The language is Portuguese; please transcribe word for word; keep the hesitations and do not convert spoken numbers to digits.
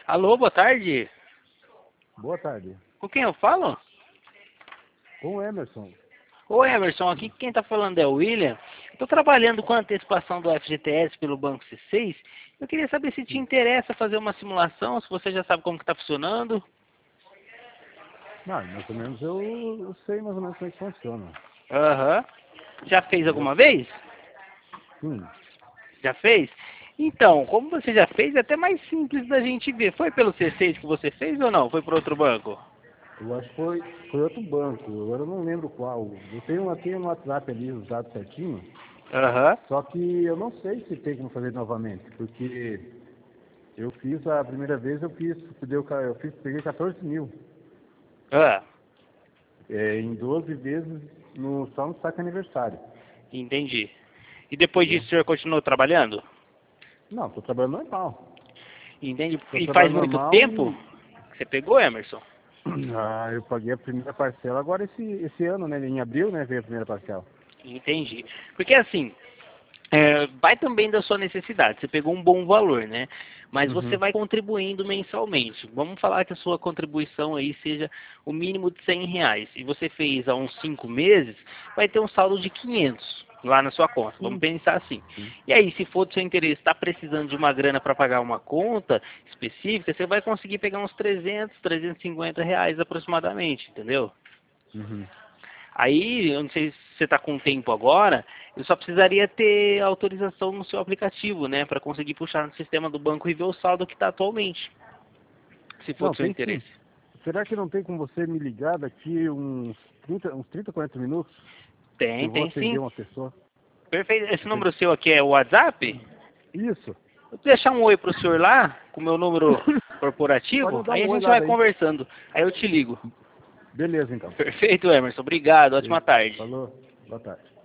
Alô, boa tarde. Boa tarde. Com quem eu falo? Com o Emerson. Ô Emerson, aqui quem está falando é o William. Estou trabalhando com a antecipação do F G T S pelo Banco C seis. Eu queria saber se te interessa fazer uma simulação, se você já sabe como que está funcionando. Não, mais ou menos eu, eu sei mais ou menos como é que funciona. Aham. Já fez alguma vez? Sim. Já fez? Então, como você já fez, é até mais simples da gente ver. Foi pelo C seis que você fez ou não? Foi por outro banco? Eu acho que foi, foi outro banco, agora eu não lembro qual. Eu tenho aqui no WhatsApp ali os dados certinho, Aham. só que eu não sei se tem como fazer novamente, porque eu fiz a primeira vez, eu fiz, deu, eu fiz, peguei quatorze mil. Ah, É, em doze vezes no, só no saque aniversário. entendi. E depois Entendeu? disso o senhor continuou trabalhando? Não, estou trabalhando normal. Entende? Estou E faz trabalhando muito normal tempo e que você pegou, Emerson? ah, eu paguei a primeira parcela agora esse, esse ano, né? Em abril, né? Veio a primeira parcela. Entendi. Porque assim, é, vai também da sua necessidade. Você pegou um bom valor, né? Mas você Uhum. vai contribuindo mensalmente. Vamos falar que a sua contribuição aí seja o mínimo de cem reais. E você fez há uns cinco meses, vai ter um saldo de quinhentos lá na sua conta. Vamos Sim, pensar assim. sim. E aí, se for do seu interesse, está precisando de uma grana para pagar uma conta específica, você vai conseguir pegar uns trezentos, trezentos e cinquenta reais aproximadamente, entendeu? Uhum. Aí, eu não sei se você está com tempo agora, eu só precisaria ter autorização no seu aplicativo, né? Para conseguir puxar no sistema do banco e ver o saldo que está atualmente, se for Não, do seu tem sim. interesse. Será que não tem como você me ligar daqui uns trinta, uns trinta, quarenta minutos? Que Tem, eu vou tem atender sim. uma pessoa. Perfeito. Esse Você- número seu aqui é o WhatsApp? Isso. Vou deixar um oi pro senhor lá, com o meu número Pode corporativo, me dar aí a um oi gente lá vai daí. conversando. Aí eu te ligo. Beleza, então. Perfeito, Emerson. Obrigado. Ótima Beleza. tarde. Falou. Boa tarde.